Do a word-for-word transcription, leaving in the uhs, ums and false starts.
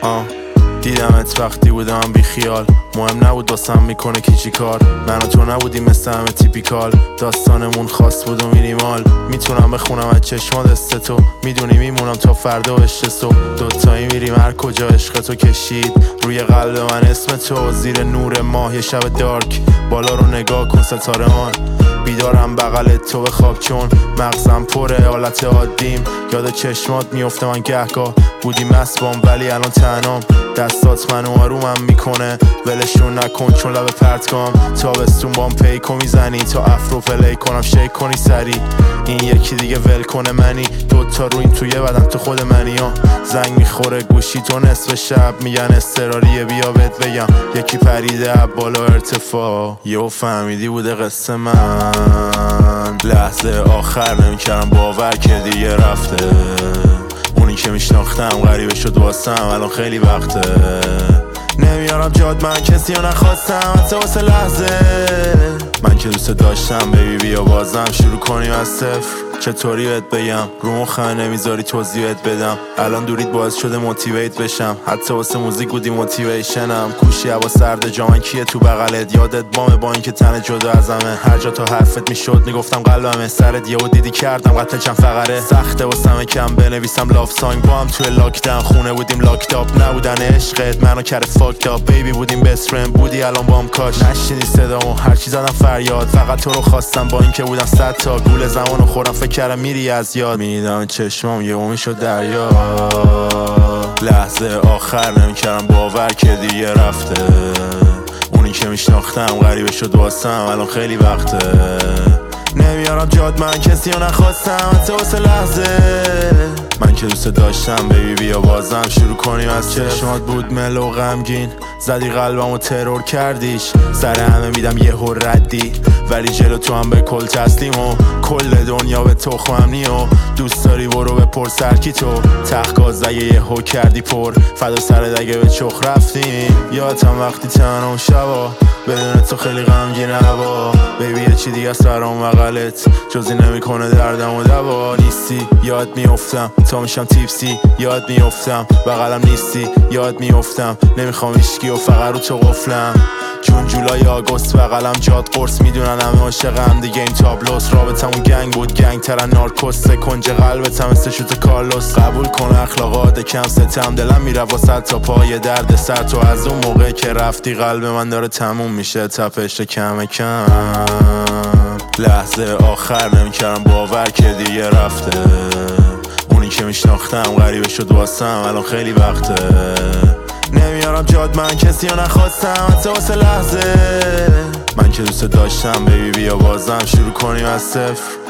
آه دیدمت وقتی بودم بی خیال، مهم نبود واسم میکنه کی چی کار. من و تو نبودیم مثل همه تیپیکال، داستانمون خاص بود و مینیمال. میتونم بخونم از چشمات دست تو، میدونی میمونم تا فردا و عشق صبح. دوتایی میریم هر کجا عشق تو کشید روی قلب من اسم تو. زیر نور ماه یه شب دارک، بالا رو نگاه کن ستاره‌مان. بیدارم بغل تو به خواب چون مغزم پره حالت عادیم. یاد چشمات میفته من گهگاه، بودی مست ولی الان تنام. دستات منو آرومم میکنه، ولشون نکن چون لب پرتگام. تابستون بام پیکو میزنی تا افرو پلی کنم شیک کنی سری. این یکی دیگه ول کنه منی، دوتا رو این توی بدن تو خود منی. ها زنگ میخوره گوشی تو نصف شب، میگن استراریه بیا بهت بگم. یکی پریده بالا ارتفاع، یهو فهمیدی بوده قصه من. لحظه آخر نمیکردم باور که دیگه رفته. اونی که میشناختم غریبه شد واسم الان خیلی وقته. نمیارم جاد من کسی رو نخواستم حتی واسه لحظه. من که دوست داشتم بیبی بیا بازم شروع کنیم از صفر. چطوری بهت بگم رو مخم نمیذاری توضیح بهت بدم. الان دورید باعث شده موتیویت بشم، حتی واسه موزیک بودی موتیویشنم. کوشی هوا سرد جامن کیه تو بغلت، یادت بامه با اینکه تن جدا ازمه. هر جا تا حرفت میشد میگفتم قلبمه، سرت یهو دیدی کردم قطع چند فقره. سخته واسمه کم بنویسم لاف سانگ، با هم توی لاکداون خونه بودیم لاکتاپ. نبودن عشقت منو کرده فاکت اپ، بیبی بودیم بست فرند بودی الان بام کاش. نشنیدی صدامو هرچی زدم فریاد، فقط تو رو خواستم با اینکه بودم صد تا گول زمانو خورم. فکر کردم میری از یاد، میدم چشمام یهو میشد دریا. لحظه آخر نمیکردم باور که دیگه رفته. اونی که میشناختم غریبه شد واسم الان خیلی وقته. نمیارم جاد من کسی رو نخواستم حتی واسه لحظه. من که دوست داشتم بیبی بیا بازم شروع کنیم از چشمات. بود ملو غمگین زدی قلبم و ترور کردیش. سر همه میدم یه هر ردی، ولی جلو تو هم به کل تسلیم و کل دنیا به تخمم نیو. دوست داری برو به پر سرکی تو، تخگاز اگه یه هو کردی پر فدا سرت اگه به چخ رفتیم. یادم وقتی تنها شبا بدون تو خیلی غمگین هوا. بیبی یه چی دیگه سرام بغلت جزی نمیکنه دردم و دوا. نیستی یاد میافتم تا میشم تیپسی، یاد میافتم بغلم نیستی یاد میافتم. نمیخوام هیچکی و فقط رو تو قفلم. جون جولای آگوست بغلم جاد قرص، میدونن همه عاشقم دیگه این تابلوس. رابطمون گنگ بود گنگ ترن نارکوس، کنج قلبتم مثل شوت کارلوس. قبول کن اخلاقات کم ستم، دلم میره واسه تا پای درد سر. تو از اون موقع که رفتی قلب من داره تموم میشه تپش کم کم. لحظه آخر نمیکردم باور که دیگه رفته. اونی که میشناختم غریبه شد واسم الان خیلی وقته. نمیارم جاد من کسی رو نخواستم حتی واسه لحظه. من که دوست داشتم بیبی بیا بازم شروع کنیم از صفر.